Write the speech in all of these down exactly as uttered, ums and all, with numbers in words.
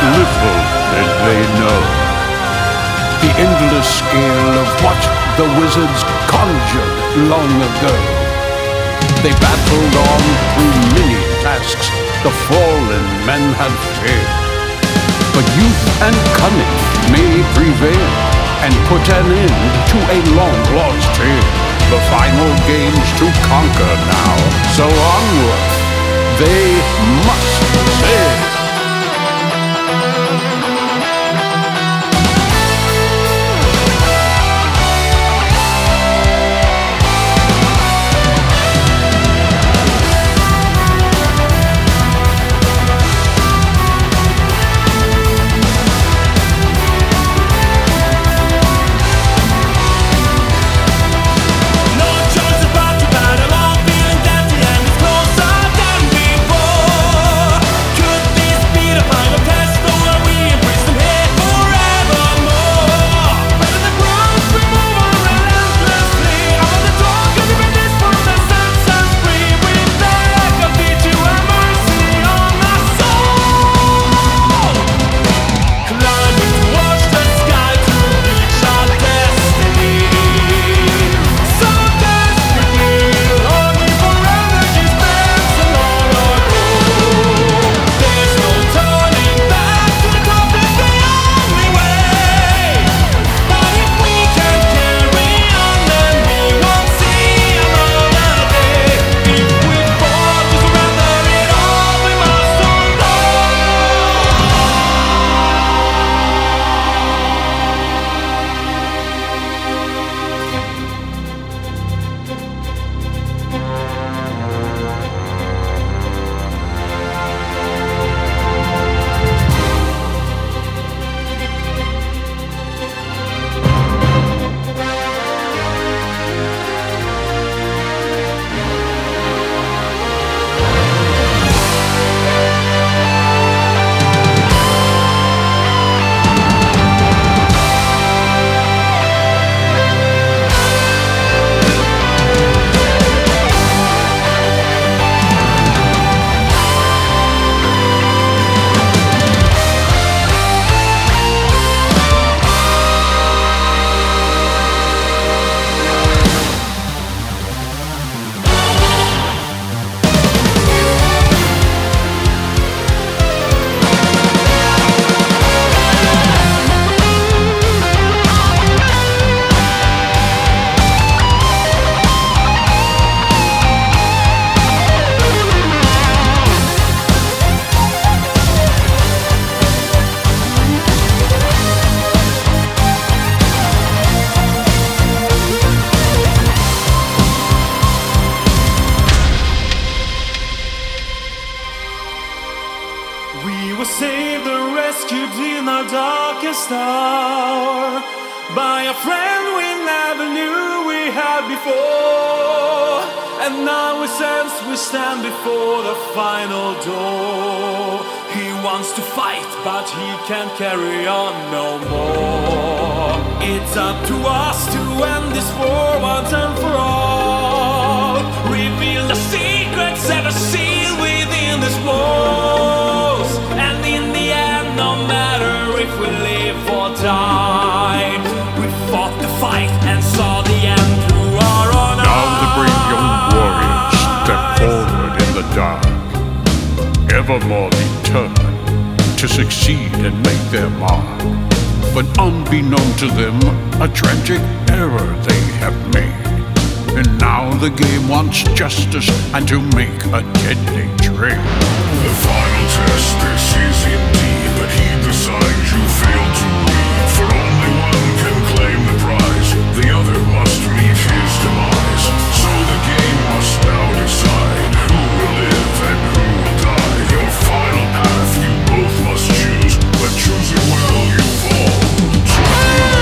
little did they know the endless scale of what the wizards conjured long ago. They battled on through many tasks the fallen men had failed, but youth and cunning may prevail and put an end to a long-lost tale. The final games to conquer now, so onward they must sail. Saved and rescued in our darkest hour by a friend we never knew we had before. And now we sense we stand before the final door. He wants to fight, but he can't carry on no more. It's up to us to end this war once and for all. Reveal the secrets ever sealed within this walls. And in the end, no matter if we live or die, we fought the fight and saw the end through our own eyes. Now the brave young warriors step forward in the dark, evermore determined to succeed and make their mark. But unbeknown to them, a tragic error they have made. And now the game wants justice and to make a deadly trade. The final test, this is indeed, but heed the signs you failed to read. For only one can claim the prize, the other must meet his demise. So the game must now decide who will live and who will die. Your final path you both must choose, but choose it well, you've all to lose.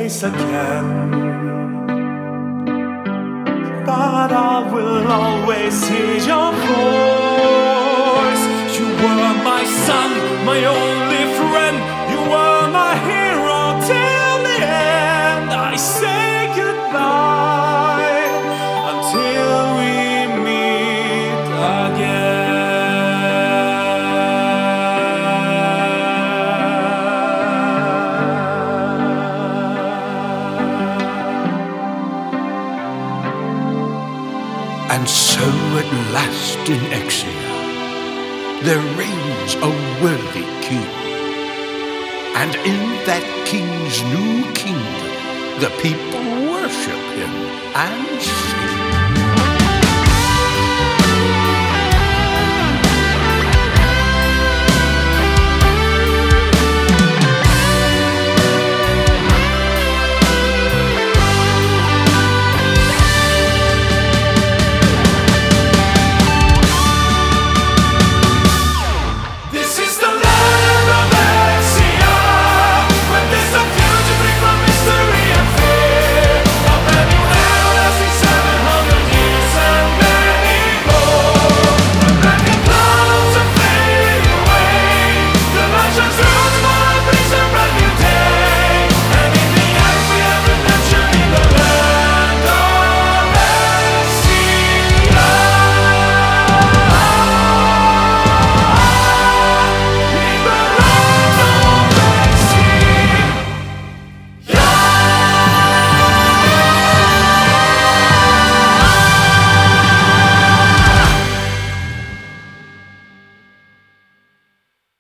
face again. But I will always hear your voice. You were my son, my only friend. You were my hero till the end. I say goodbye until we meet again. And so at last in Exia there reigns a worthy king, and in that king's new kingdom the people worship him and sing.